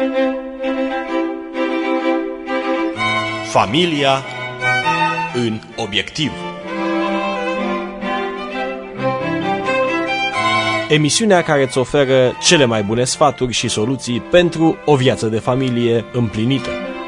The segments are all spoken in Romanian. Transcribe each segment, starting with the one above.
Familia în obiectiv. Emisiunea care îți oferă cele mai bune sfaturi și soluții pentru o viață de familie împlinită.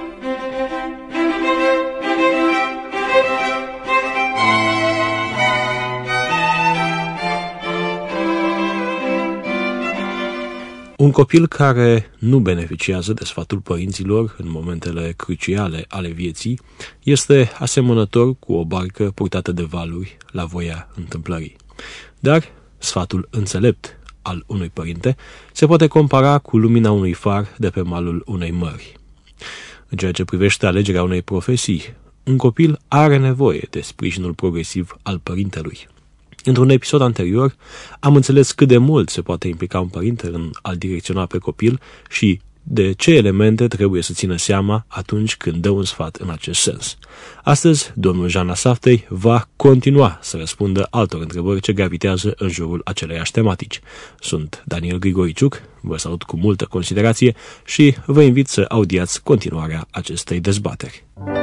Un copil care nu beneficiază de sfatul părinților în momentele cruciale ale vieții este asemănător cu o barcă purtată de valuri la voia întâmplării. Dar sfatul înțelept al unui părinte se poate compara cu lumina unui far de pe malul unei mări. În ceea ce privește alegerea unei profesii, un copil are nevoie de sprijinul progresiv al părintelui. Într-un episod anterior, am înțeles cât de mult se poate implica un părinte în a-l direcționa pe copil și de ce elemente trebuie să țină seama atunci când dă un sfat în acest sens. Astăzi, domnul Jean Asaftei va continua să răspundă altor întrebări ce gravitează în jurul aceleiași tematici. Sunt Daniel Grigoriciuc, vă salut cu multă considerație și vă invit să audiați continuarea acestei dezbateri.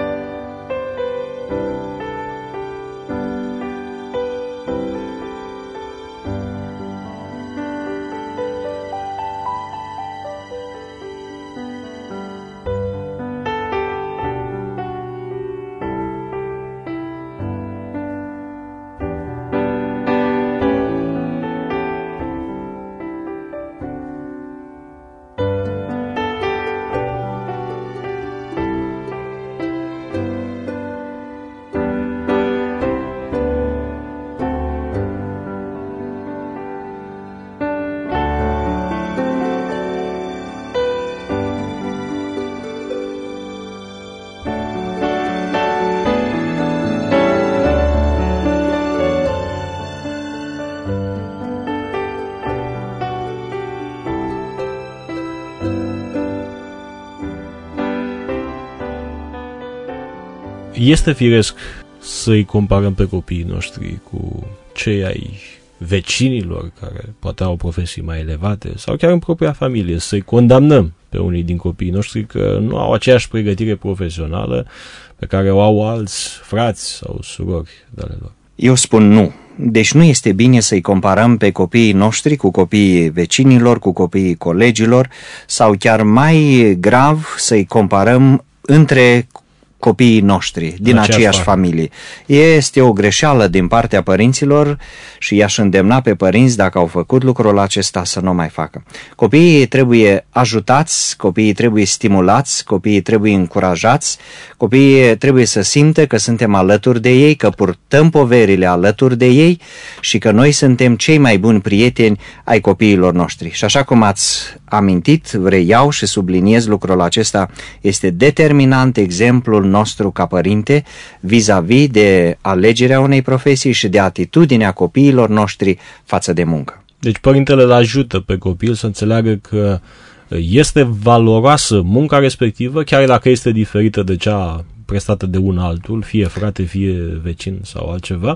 Este firesc să-i comparăm pe copiii noștri cu cei ai vecinilor care poate au profesii mai elevate sau chiar în propria familie, să-i condamnăm pe unii din copiii noștri că nu au aceeași pregătire profesională pe care o au alți frați sau surori de-ale lor. Eu spun nu. Deci nu este bine să-i comparăm pe copiii noștri cu copiii vecinilor, cu copiii colegilor sau chiar mai grav să-i comparăm între copiii noștri din aceeași familie. Este o greșeală din partea părinților și i-aș îndemna pe părinți, dacă au făcut lucrul acesta, să nu mai facă. Copiii trebuie ajutați, copiii trebuie stimulați, copiii trebuie încurajați, copiii trebuie să simtă că suntem alături de ei, că purtăm poverile alături de ei și că noi suntem cei mai buni prieteni ai copiilor noștri. Și așa cum ați amintit, reiau și subliniez lucrul acesta, este determinant exemplul nostru ca părinte vis-a-vis de alegerea unei profesii și de atitudinea copiilor noștri față de muncă. Deci părintele îl ajută pe copil să înțeleagă că este valoroasă munca respectivă, chiar dacă este diferită de cea prestată de un altul, fie frate, fie vecin sau altceva,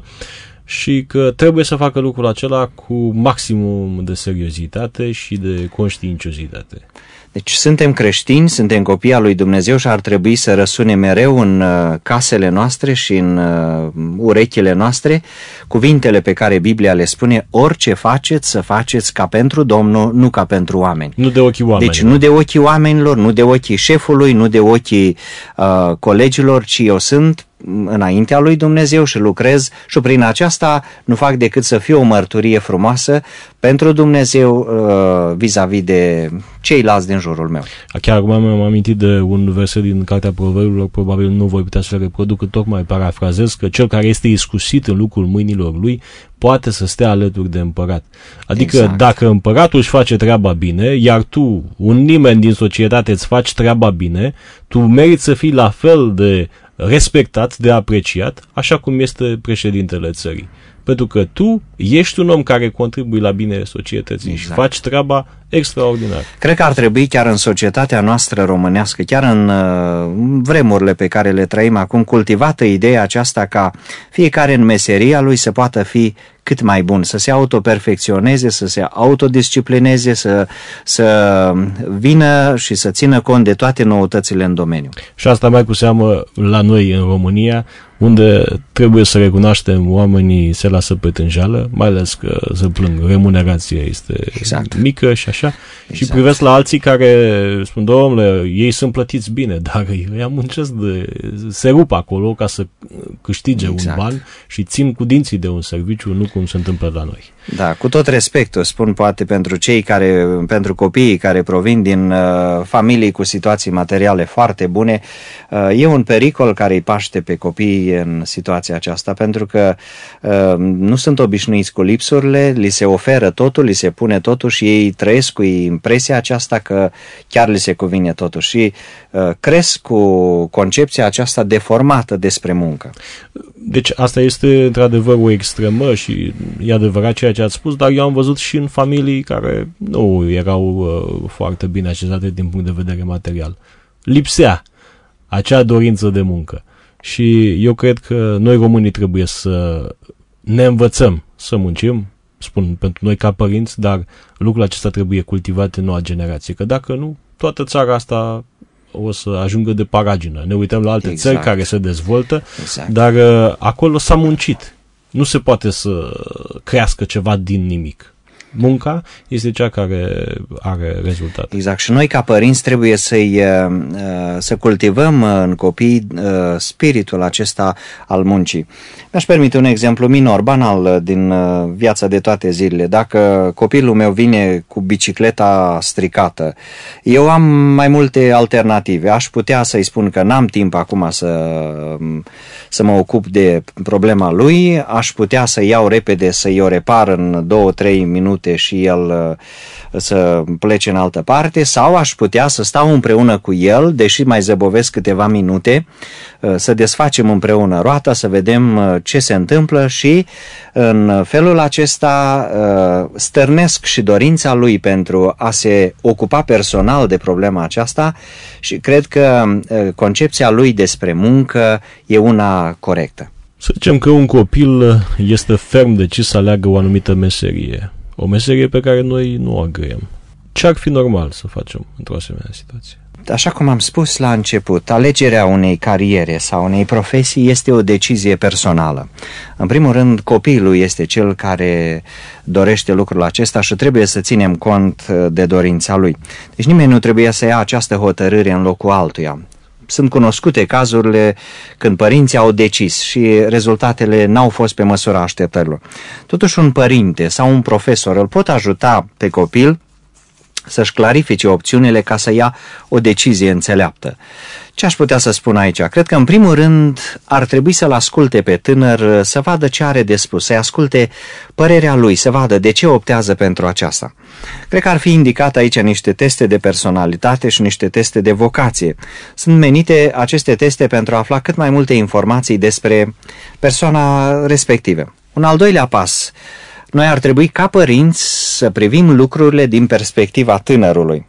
și că trebuie să facă lucrul acela cu maximum de seriozitate și de conștiinciozitate. Deci suntem creștini, suntem copii al lui Dumnezeu și ar trebui să răsune mereu în casele noastre și în urechile noastre cuvintele pe care Biblia le spune: orice faceți, să faceți ca pentru Domnul, nu ca pentru oameni. Nu de ochii oamenilor. Deci nu de ochii oamenilor, nu de ochii șefului, nu de ochii colegilor, ci eu sunt înaintea lui Dumnezeu și lucrez și prin aceasta nu fac decât să fiu o mărturie frumoasă pentru Dumnezeu vis-a-vis de ceilalți din jurul meu. Chiar acum m-am amintit de un verset din Cartea Proverbilor, probabil nu voi putea să-l reproduc, tocmai parafrazez, că cel care este iscusit în lucrul mâinilor lui poate să stea alături de împărat. Adică exact. Dacă împăratul își face treaba bine, iar tu, un nimeni din societate, îți faci treaba bine, tu meriți să fii la fel de respectat, de apreciat, așa cum este președintele țării. Pentru că tu ești un om care contribuie la binele societății și faci treaba extraordinar. Cred că ar trebui chiar în societatea noastră românească, chiar în vremurile pe care le trăim acum, cultivată ideea aceasta ca fiecare în meseria lui să poată fi cât mai bun, să se autoperfecționeze, să se autodisciplineze, să vină și să țină cont de toate noutățile în domeniu. Și asta mai cu seamă la noi în România, unde trebuie să recunoaștem, oamenii se lasă pe tânjală, mai ales că se plâng, remunerația este mică și așa, și privesc la alții care spun, domnule, ei sunt plătiți bine, dar ei muncesc se rup acolo ca să câștige un ban și țin cu dinții de un serviciu, nu cum se întâmplă la noi. Da, cu tot respectul, spun poate pentru copiii care provin din familii cu situații materiale foarte bune, e un pericol care îi paște pe copii în situația aceasta, pentru că nu sunt obișnuiți cu lipsurile, li se oferă totul, li se pune totul și ei trăiesc cu impresia aceasta că chiar li se cuvine totul și cresc cu concepția aceasta deformată despre muncă. Deci asta este într-adevăr o extremă și e adevărat ceea ce ați spus, dar eu am văzut și în familii care nu erau foarte bine așezate din punct de vedere material. Lipsea acea dorință de muncă. Și eu cred că noi românii trebuie să ne învățăm să muncim, spun pentru noi ca părinți, dar lucrul acesta trebuie cultivat în noua generație, că dacă nu, toată țara asta o să ajungă de paragină. Ne uităm la alte țări care se dezvoltă, dar acolo s-a muncit. Nu se poate să crească ceva din nimic. Munca este cea care are rezultate. Exact. Și noi ca părinți trebuie să cultivăm în copii spiritul acesta al muncii. Mi-aș permite un exemplu minor, banal, din viața de toate zilele. Dacă copilul meu vine cu bicicleta stricată, eu am mai multe alternative. Aș putea să-i spun că n-am timp acum să mă ocup de problema lui, aș putea să iau repede, să-i o repar în 2-3 minute și el să plece în altă parte, sau aș putea să stau împreună cu el, deși mai zăbovesc câteva minute, să desfacem împreună roata, să vedem ce se întâmplă și în felul acesta stârnesc și dorința lui pentru a se ocupa personal de problema aceasta și cred că concepția lui despre muncă e una corectă. Să zicem că un copil este ferm decis să aleagă o anumită meserie. O meserie pe care noi nu o agreem. Ce ar fi normal să facem într-o asemenea situație? Așa cum am spus la început, alegerea unei cariere sau unei profesii este o decizie personală. În primul rând, copilul este cel care dorește lucrul acesta și trebuie să ținem cont de dorința lui. Deci nimeni nu trebuie să ia această hotărâre în locul altuia. Sunt cunoscute cazurile când părinții au decis și rezultatele n-au fost pe măsura așteptărilor. Totuși un părinte sau un profesor îl pot ajuta pe copil să-și clarifice opțiunile ca să ia o decizie înțeleaptă. Ce aș putea să spun aici? Cred că în primul rând ar trebui să-l asculte pe tânăr, să vadă ce are de spus, să-i asculte părerea lui, să vadă de ce optează pentru aceasta. Cred că ar fi indicat aici niște teste de personalitate și niște teste de vocație. Sunt menite aceste teste pentru a afla cât mai multe informații despre persoana respectivă. Un al doilea pas. Noi ar trebui ca părinți să privim lucrurile din perspectiva tânărului.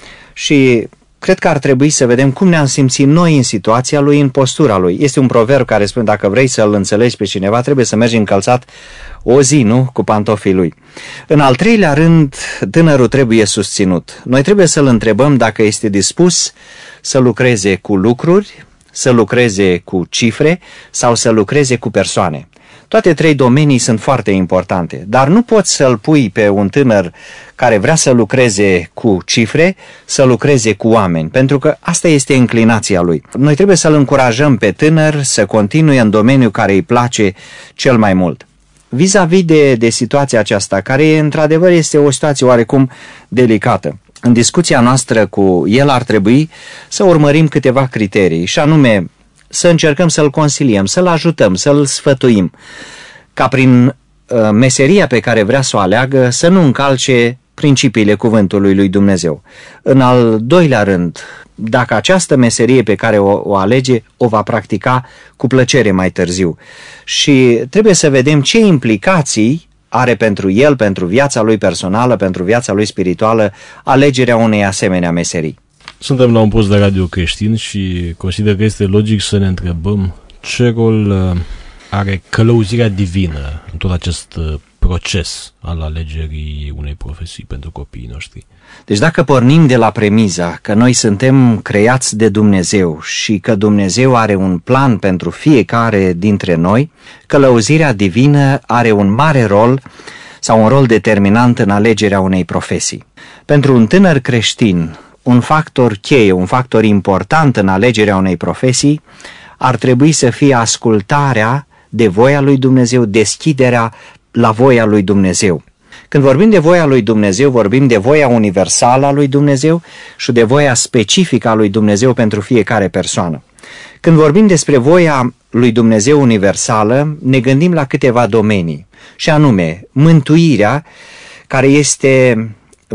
Și cred că ar trebui să vedem cum ne-am simțit noi în situația lui, în postura lui. Este un proverb care spune, dacă vrei să-l înțelegi pe cineva, trebuie să mergi încălțat o zi, nu? Cu pantofii lui. În al treilea rând, tânărul trebuie susținut. Noi trebuie să-l întrebăm dacă este dispus să lucreze cu lucruri, să lucreze cu cifre sau să lucreze cu persoane. Toate trei domenii sunt foarte importante, dar nu poți să-l pui pe un tânăr care vrea să lucreze cu cifre, să lucreze cu oameni, pentru că asta este inclinația lui. Noi trebuie să-l încurajăm pe tânăr să continue în domeniul care îi place cel mai mult. Vis-a-vis de situația aceasta, care într-adevăr este o situație oarecum delicată, în discuția noastră cu el ar trebui să urmărim câteva criterii, și anume să încercăm să-l consiliem, să-l ajutăm, să-l sfătuim, ca prin meseria pe care vrea să o aleagă să nu încalce principiile cuvântului lui Dumnezeu. În al doilea rând, dacă această meserie pe care o alege, o va practica cu plăcere mai târziu. Și trebuie să vedem ce implicații are pentru el, pentru viața lui personală, pentru viața lui spirituală, alegerea unei asemenea meserii. Suntem la un post de radio creștin și consider că este logic să ne întrebăm ce rol are călăuzirea divină în tot acest proces al alegerii unei profesii pentru copiii noștri. Deci dacă pornim de la premiza că noi suntem creați de Dumnezeu și că Dumnezeu are un plan pentru fiecare dintre noi, călăuzirea divină are un mare rol sau un rol determinant în alegerea unei profesii. Pentru un tânăr creștin, un factor cheie, un factor important în alegerea unei profesii ar trebui să fie ascultarea de voia lui Dumnezeu, deschiderea la voia lui Dumnezeu. Când vorbim de voia lui Dumnezeu, vorbim de voia universală a lui Dumnezeu și de voia specifică a lui Dumnezeu pentru fiecare persoană. Când vorbim despre voia lui Dumnezeu universală, ne gândim la câteva domenii, și anume mântuirea, care este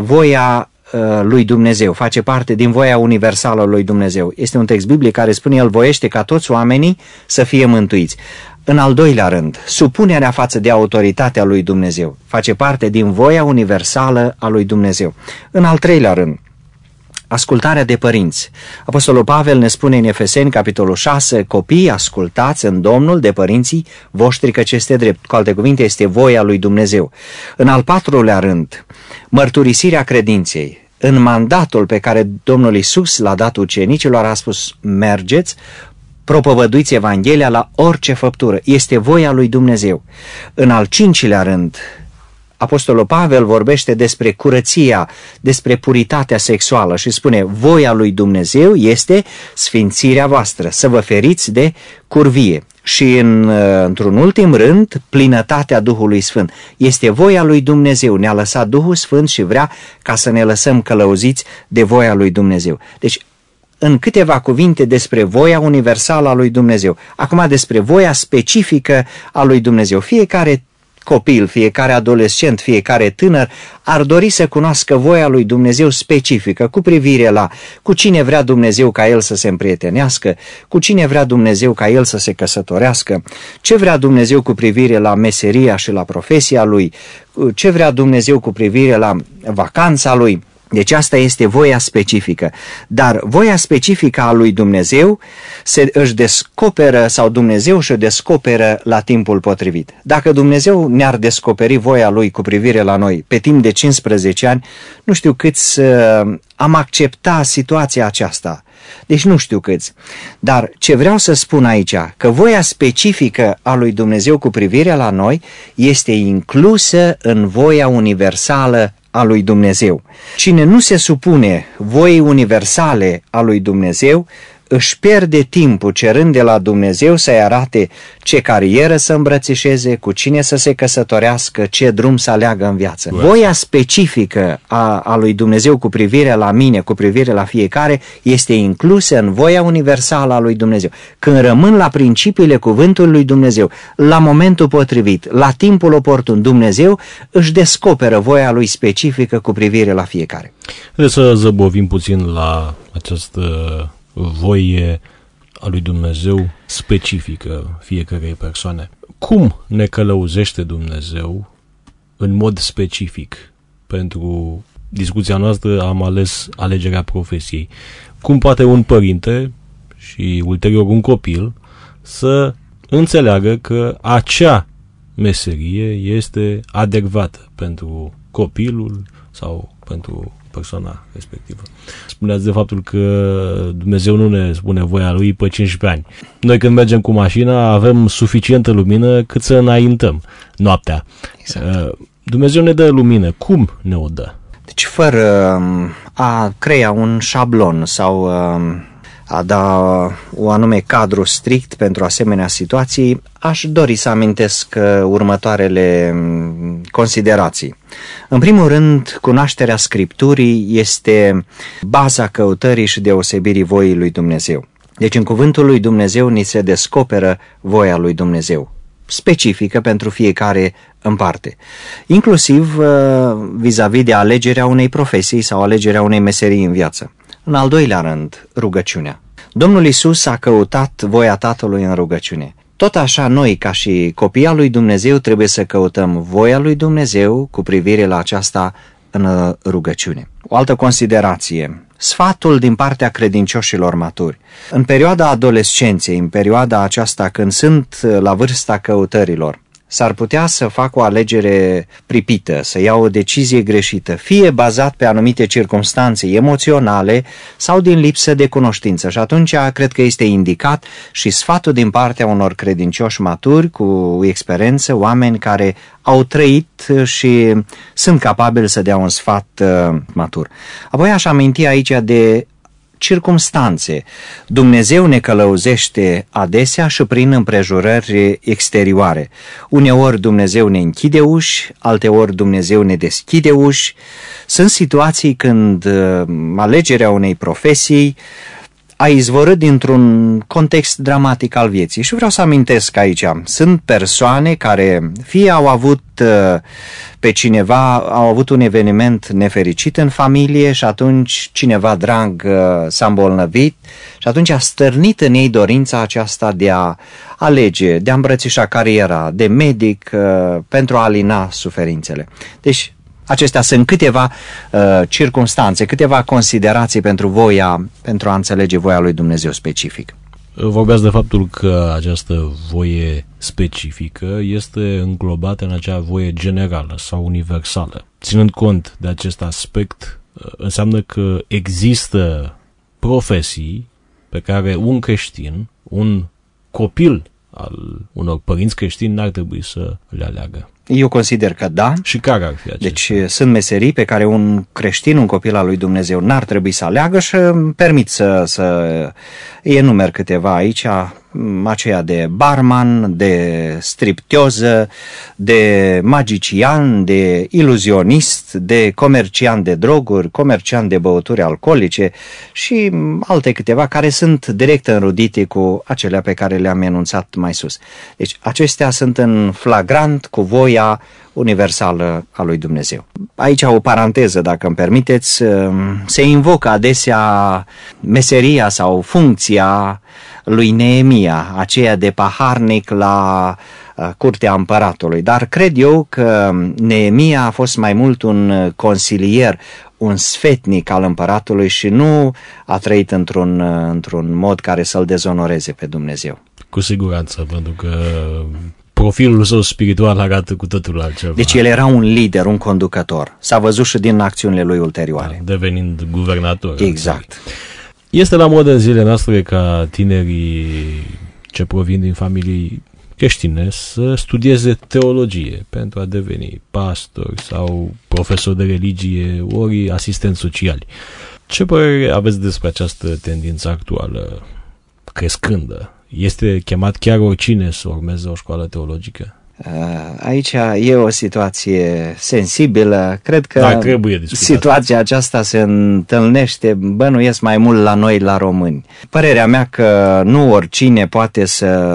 voia lui Dumnezeu, face parte din voia universală a lui Dumnezeu. Este un text biblic care spune: El voiește ca toți oamenii să fie mântuiți. În al doilea rând, supunerea față de autoritatea lui Dumnezeu face parte din voia universală a lui Dumnezeu. În al treilea rând, ascultarea de părinți. Apostolul Pavel ne spune în Efeseni, capitolul 6, copii, ascultați în Domnul de părinții voștri, căci este drept. Cu alte cuvinte, este voia lui Dumnezeu. În al patrulea rând, mărturisirea credinței. În mandatul pe care Domnul Iisus l-a dat ucenicilor, a spus: mergeți, propovăduiți Evanghelia la orice făptură. Este voia lui Dumnezeu. În al cincilea rând, Apostolul Pavel vorbește despre curăția, despre puritatea sexuală și spune: voia lui Dumnezeu este sfințirea voastră, să vă feriți de curvie. Și într-un ultim rând, plinătatea Duhului Sfânt. Este voia lui Dumnezeu. Ne-a lăsat Duhul Sfânt și vrea ca să ne lăsăm călăuziți de voia lui Dumnezeu. Deci, în câteva cuvinte despre voia universală a lui Dumnezeu. Acum despre voia specifică a lui Dumnezeu. Fiecare copil, fiecare adolescent, fiecare tânăr ar dori să cunoască voia lui Dumnezeu specifică cu privire la cu cine vrea Dumnezeu ca el să se împrietenească, cu cine vrea Dumnezeu ca el să se căsătorească, ce vrea Dumnezeu cu privire la meseria și la profesia lui, ce vrea Dumnezeu cu privire la vacanța lui. Deci asta este voia specifică, dar voia specifică a lui Dumnezeu își descoperă, sau Dumnezeu își descoperă la timpul potrivit. Dacă Dumnezeu ne-ar descoperi voia lui cu privire la noi pe timp de 15 ani, nu știu câți am accepta situația aceasta. Deci nu știu câți. Dar ce vreau să spun aici, că voia specifică a lui Dumnezeu cu privire la noi este inclusă în voia universală a lui Dumnezeu. Cine nu se supune voii universale a lui Dumnezeu își pierde timpul cerând de la Dumnezeu să-i arate ce carieră să îmbrățișeze, cu cine să se căsătorească, ce drum să aleagă în viață. Voia specifică a lui Dumnezeu cu privire la mine, cu privire la fiecare, este inclusă în voia universală a lui Dumnezeu. Când rămân la principiile cuvântului lui Dumnezeu, la momentul potrivit, la timpul oportun, Dumnezeu își descoperă voia lui specifică cu privire la fiecare. Haideți să zăbovim puțin la această voie a lui Dumnezeu specifică fiecărei persoane. Cum ne călăuzește Dumnezeu în mod specific? Pentru discuția noastră am ales alegerea profesiei. Cum poate un părinte și ulterior un copil să înțeleagă că acea meserie este adecvată pentru copilul sau pentru persoana respectivă? Spuneați de faptul că Dumnezeu nu ne spune voia lui pe 15 ani. Noi când mergem cu mașina avem suficientă lumină cât să înaintăm noaptea. Exact. Dumnezeu ne dă lumină. Cum ne o dă? Deci fără a crea un șablon sau a da un anume cadru strict pentru asemenea situații, aș dori să amintesc următoarele considerații. În primul rând, cunoașterea Scripturii este baza căutării și deosebirii voii lui Dumnezeu. Deci în cuvântul lui Dumnezeu ni se descoperă voia lui Dumnezeu, specifică pentru fiecare în parte, inclusiv vis-a-vis de alegerea unei profesii sau alegerea unei meserii în viață. În al doilea rând, rugăciunea. Domnul Iisus a căutat voia Tatălui în rugăciune. Tot așa, noi, ca și copii al lui Dumnezeu, trebuie să căutăm voia lui Dumnezeu cu privire la aceasta în rugăciune. O altă considerație, sfatul din partea credincioșilor maturi. În perioada adolescenței, în perioada aceasta când sunt la vârsta căutărilor, s-ar putea să facă o alegere pripită, să ia o decizie greșită, fie bazat pe anumite circumstanțe emoționale sau din lipsă de cunoștință. Și atunci cred că este indicat și sfatul din partea unor credincioși maturi cu experiență, oameni care au trăit și sunt capabili să dea un sfat matur. Apoi aș aminti aici de circumstanțe. Dumnezeu ne călăuzește adesea și prin împrejurări exterioare. Uneori Dumnezeu ne închide uși, alteori Dumnezeu ne deschide uși. Sunt situații când alegerea unei profesii a izvorât dintr-un context dramatic al vieții. Și vreau să amintesc aici, sunt persoane care fie au avut pe cineva, au avut un eveniment nefericit în familie și atunci cineva drag s-a îmbolnăvit și atunci a stârnit în ei dorința aceasta de a alege, de a îmbrățișa cariera de medic pentru a alina suferințele. Deci acestea sunt câteva circumstanțe, câteva considerații pentru a înțelege voia lui Dumnezeu specific. Vorbeați de faptul că această voie specifică este înglobată în acea voie generală sau universală. Ținând cont de acest aspect, înseamnă că există profesii pe care un creștin, un copil al unor părinți creștini n-ar trebui să le aleagă. Eu consider că da. Și care ar fi acestea? Deci sunt meserii pe care un creștin, un copil al lui Dumnezeu n-ar trebui să aleagă și îmi permit să enumer câteva aici, aceea de barman, de stripteoză, de magician, de iluzionist, de comerciant de droguri, comerciant de băuturi alcoolice și alte câteva care sunt direct înrudite cu acelea pe care le-am enunțat mai sus. Deci acestea sunt în flagrant cu voia universală a lui Dumnezeu. Aici o paranteză, dacă îmi permiteți, se invocă adesea meseria sau funcția lui Neemia, aceea de paharnic la curtea împăratului, dar cred eu că Neemia a fost mai mult un consilier, un sfetnic al împăratului și nu a trăit într-un mod care să-l dezonoreze pe Dumnezeu. Cu siguranță, pentru că profilul său spiritual arată cu totul altceva. Deci el era un lider, un conducător. S-a văzut și din acțiunile lui ulterioare. Da, devenind guvernator. Exact. Este la modă în zilele noastre ca tinerii ce provin din familii creștine să studieze teologie pentru a deveni pastori sau profesori de religie ori asistenți sociali. Ce părere aveți despre această tendință actuală crescândă? Este chemat chiar oricine să urmeze o școală teologică? Aici e o situație sensibilă. Cred că situația aceasta se întâlnește, bănuiesc, mai mult la noi, la români. Părerea mea că nu oricine poate să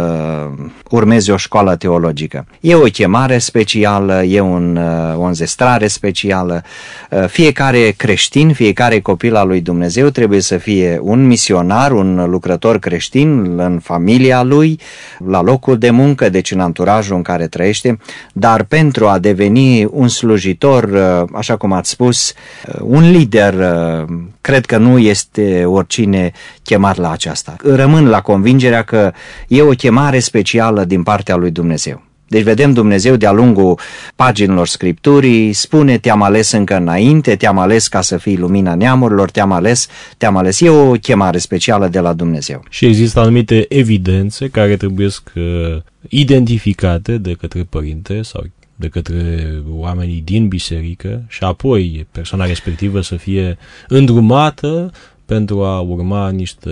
urmeze o școală teologică. E o chemare specială, e o înzestrare specială. Fiecare creștin, fiecare copil al lui Dumnezeu trebuie să fie un misionar, un lucrător creștin în familia lui, la locul de muncă, deci în anturajul în care trăiește, dar pentru a deveni un slujitor, așa cum ați spus, un lider, cred că nu este oricine chemat la aceasta. Rămân la convingerea că e o chemare specială din partea lui Dumnezeu. Deci vedem Dumnezeu de-a lungul paginilor Scripturii, spune te-am ales încă înainte, te-am ales ca să fii lumina neamurilor, te-am ales. E o chemare specială de la Dumnezeu. Și există anumite evidențe care trebuie identificate de către părinte sau de către oamenii din biserică și apoi persoana respectivă să fie îndrumată pentru a urma niște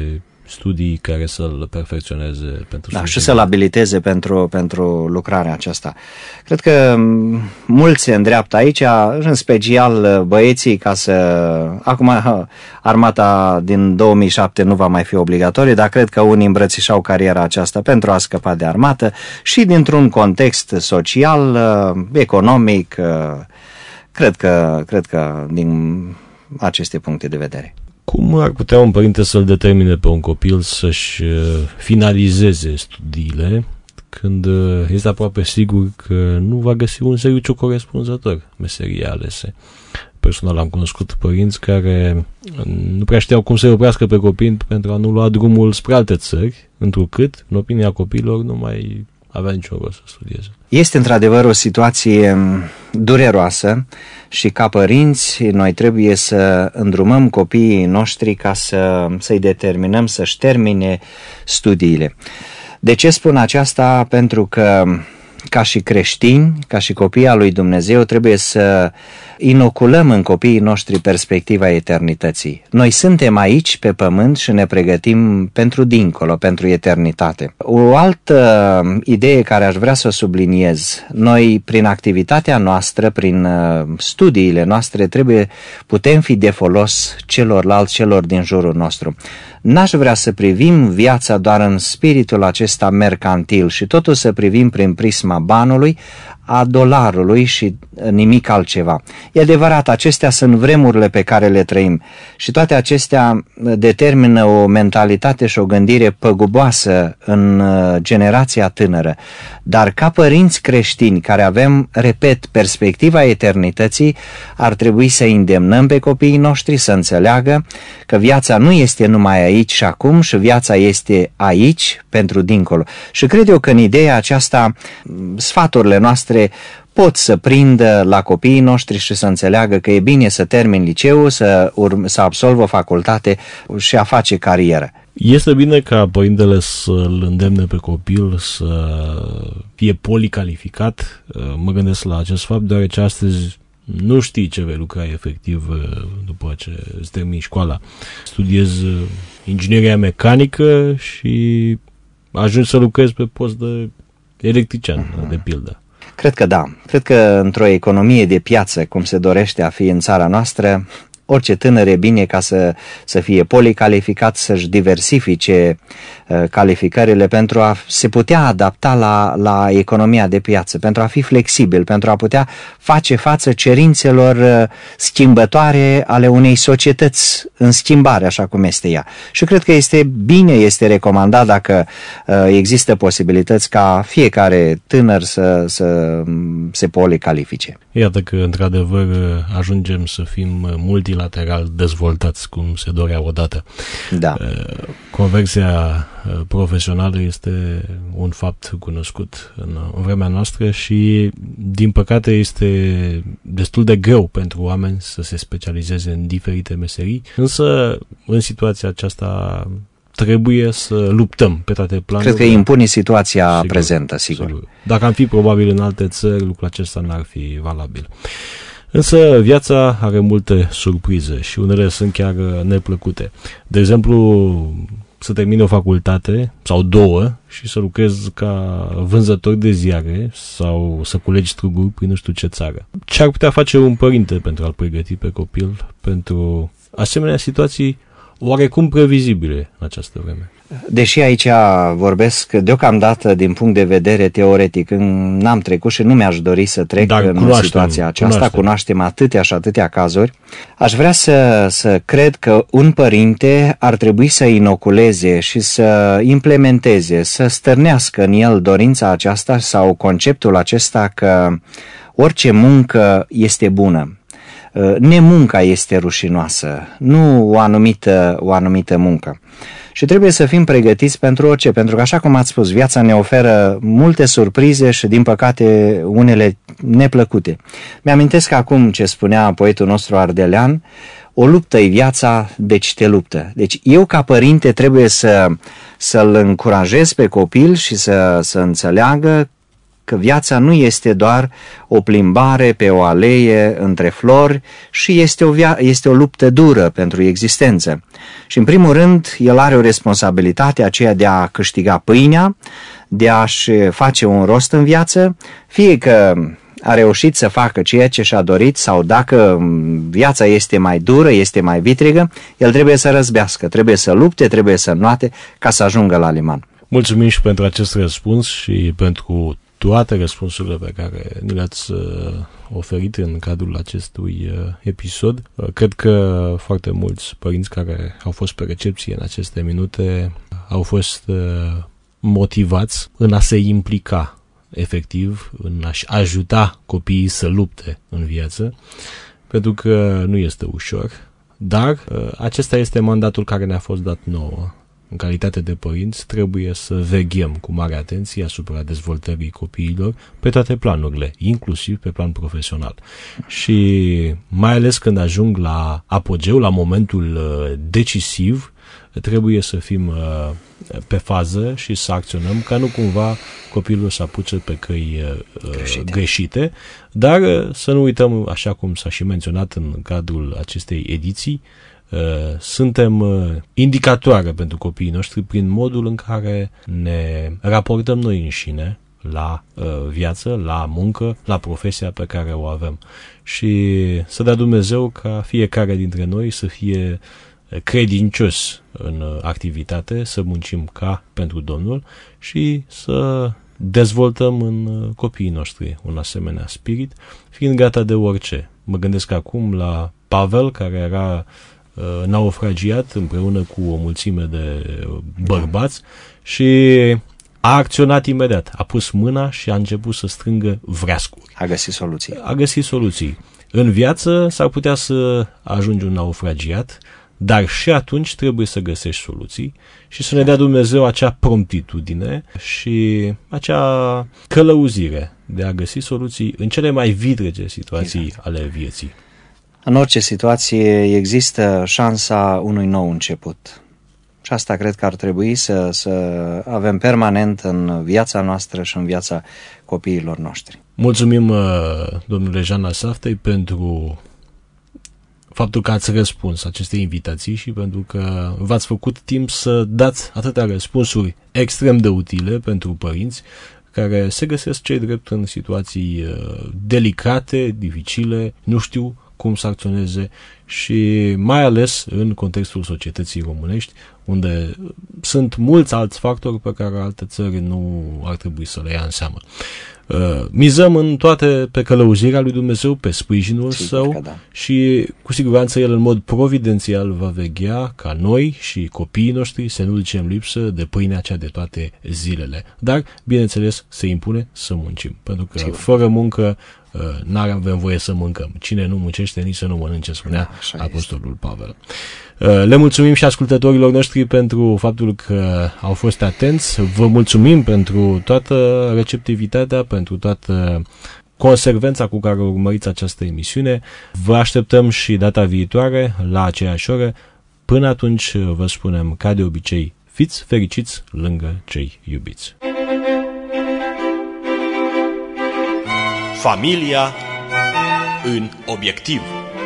studii care să-l perfecționeze pentru da, și să-l abiliteze pentru lucrarea aceasta. Cred că mulți se îndreaptă aici, în special băieții, ca să... Acum armata din 2007 nu va mai fi obligatorie, dar cred că unii îmbrățișau cariera aceasta pentru a scăpa de armată și dintr-un context social, economic, cred că din aceste puncte de vedere. Cum ar putea un părinte să-l determine pe un copil să-și finalizeze studiile când este aproape sigur că nu va găsi un serviciu corespunzător meseria alese? Personal am cunoscut părinți care nu prea știau cum să oprească pe copii pentru a nu lua drumul spre alte țări, întrucât, în opinia copiilor, nu mai avea niciun rost să studieze. Este într-adevăr o situație dureroasă și ca părinți noi trebuie să îndrumăm copiii noștri ca să-i determinăm să-și termine studiile. De ce spun aceasta? Pentru că ca și creștini, ca și copii al lui Dumnezeu, trebuie să inoculăm în copiii noștri perspectiva eternității. Noi suntem aici pe pământ și ne pregătim pentru dincolo, pentru eternitate. O altă idee care aș vrea să o subliniez, noi prin activitatea noastră, prin studiile noastre, putem fi de folos celor din jurul nostru. N-aș vrea să privim viața doar în spiritul acesta mercantil și totul să privim prin prisma banului, a dolarului și nimic altceva. E adevărat, acestea sunt vremurile pe care le trăim și toate acestea determină o mentalitate și o gândire păguboasă în generația tânără. Dar ca părinți creștini care avem, repet, perspectiva eternității, ar trebui să îndemnăm pe copiii noștri să înțeleagă că viața nu este numai aici și acum și viața este aici pentru dincolo. Și cred eu că în ideea aceasta sfaturile noastre pot să prindă la copiii noștri și să înțeleagă că e bine să termin liceul, să absolvă o facultate și a face carieră. Este bine ca părintele să-l îndemne pe copil să fie policalificat. Mă gândesc la acest fapt, deoarece astăzi nu știi ce vei lucra efectiv după ce îți termini școala. Studiezi ingineria mecanică și ajungi să lucrezi pe post de electrician, de pildă. Cred că da. Cred că într-o economie de piață, cum se dorește a fi în țara noastră, orice tânăr e bine ca să fie policalificat, să-și diversifice calificările pentru a se putea adapta la economia de piață, pentru a fi flexibil, pentru a putea face față cerințelor schimbătoare ale unei societăți în schimbare, așa cum este ea. Și cred că este bine, este recomandat dacă există posibilități ca fiecare tânăr să se policalifice. Iată că, într-adevăr, ajungem să fim multilateral dezvoltați, cum se dorea odată. Da. Conversia profesională este un fapt cunoscut în vremea noastră și, din păcate, este destul de greu pentru oameni să se specializeze în diferite meserii, însă, în situația aceasta, trebuie să luptăm pe toate planurile. Cred că impune situația prezentă, sigur. Dacă am fi probabil în alte țări, lucrul acesta n-ar fi valabil. Însă viața are multe surprize și unele sunt chiar neplăcute. De exemplu, să termini o facultate sau două și să lucrezi ca vânzător de ziare sau să culegi struguri prin nu știu ce țară. Ce ar putea face un părinte pentru a-l pregăti pe copil pentru asemenea situații oarecum previzibile în această vreme? Deși aici vorbesc deocamdată din punct de vedere teoretic, n-am trecut și nu mi-aș dori să trec în situația aceasta, cunoaștem atâtea și atâtea cazuri, aș vrea să cred că un părinte ar trebui să inoculeze și să implementeze, să stârnească în el dorința aceasta sau conceptul acesta că orice muncă este bună. Nemunca este rușinoasă, nu o anumită muncă. Și trebuie să fim pregătiți pentru orice, pentru că, așa cum ați spus, viața ne oferă multe surprize și, din păcate, unele neplăcute. Mi-amintesc acum ce spunea poetul nostru ardelean: o luptă-i viața, deci te luptă. Deci eu, ca părinte, trebuie să-l încurajez pe copil și să înțeleagă că viața nu este doar o plimbare pe o alee între flori și este o luptă dură pentru existență. Și în primul rând, el are o responsabilitate aceea de a câștiga pâinea, de a-și face un rost în viață, fie că a reușit să facă ceea ce și-a dorit sau dacă viața este mai dură, este mai vitrigă, el trebuie să răzbească, trebuie să lupte, trebuie să înnoate ca să ajungă la liman. Mulțumim și pentru acest răspuns și pentru toate răspunsurile pe care ni le-ați oferit în cadrul acestui episod. Cred că foarte mulți părinți care au fost pe recepție în aceste minute au fost motivați în a se implica efectiv, în a-și ajuta copiii să lupte în viață, pentru că nu este ușor, dar acesta este mandatul care ne-a fost dat nouă. În calitate de părinți, trebuie să veghem cu mare atenție asupra dezvoltării copiilor pe toate planurile, inclusiv pe plan profesional. Și mai ales când ajung la apogeu, la momentul decisiv, trebuie să fim pe fază și să acționăm ca nu cumva copilul să apuce pe căi greșite, dar să nu uităm, așa cum s-a și menționat în cadrul acestei ediții, suntem indicatoare pentru copiii noștri prin modul în care ne raportăm noi înșine la viață, la muncă, la profesia pe care o avem. Și să dea Dumnezeu ca fiecare dintre noi să fie credincios în activitate, să muncim ca pentru Domnul și să dezvoltăm în copiii noștri un asemenea spirit, fiind gata de orice. Mă gândesc acum la Pavel, care era naufragiat împreună cu o mulțime de bărbați și a acționat imediat. A pus mâna și a început să strângă vreascuri. A găsit soluții. În viață s-ar putea să ajungi un naufragiat, dar și atunci trebuie să găsești soluții și să ne dea Dumnezeu acea promptitudine și acea călăuzire de a găsi soluții în cele mai vitrege situații ale vieții. În orice situație există șansa unui nou început. Și asta cred că ar trebui să avem permanent în viața noastră și în viața copiilor noștri. Mulțumim, domnule Jean Asaftei, pentru faptul că ați răspuns acestei invitații și pentru că v-ați făcut timp să dați atâtea răspunsuri extrem de utile pentru părinți care se găsesc cei drept în situații delicate, dificile, nu știu cum să acționeze și mai ales în contextul societății românești, unde sunt mulți alți factori pe care alte țări nu ar trebui să le ia în seamă. Mizăm în toate pe călăuzirea lui Dumnezeu, pe sprijinul său și cu siguranță El în mod providențial va veghea ca noi și copiii noștri să nu ducem lipsă de pâinea cea de toate zilele. Dar, bineînțeles, se impune să muncim, pentru că fără muncă n-avem voie să mâncăm. Cine nu muncește, nici să nu mănânce, spunea Apostolul Pavel. Le mulțumim și ascultătorilor noștri pentru faptul că au fost atenți. Vă mulțumim pentru toată receptivitatea, pentru toată consecvența cu care urmăriți această emisiune. Vă așteptăm și data viitoare la aceeași oră. Până atunci vă spunem, ca de obicei, fiți fericiți lângă cei iubiți. Familia în obiectiv.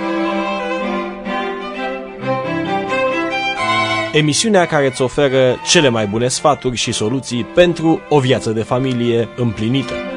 Emisiunea care îți oferă cele mai bune sfaturi și soluții pentru o viață de familie împlinită.